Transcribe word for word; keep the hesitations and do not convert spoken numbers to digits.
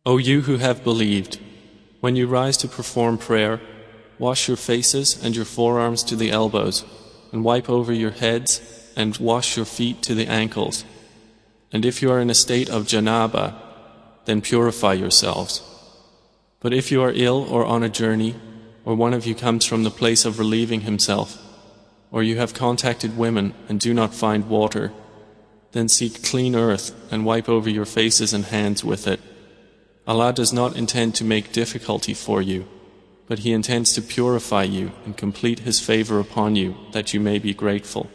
O you who have believed, when you rise to perform prayer, wash your faces and your forearms to the elbows, and wipe over your heads, and wash your feet to the ankles. And if you are in a state of janaba, then purify yourselves. But if you are ill or on a journey, or one of you comes from the place of relieving himself, or you have contacted women and do not find water, then seek clean earth and wipe over your faces and hands with it. Allah does not intend to make difficulty for you, but He intends to purify you and complete His favor upon you that you may be grateful.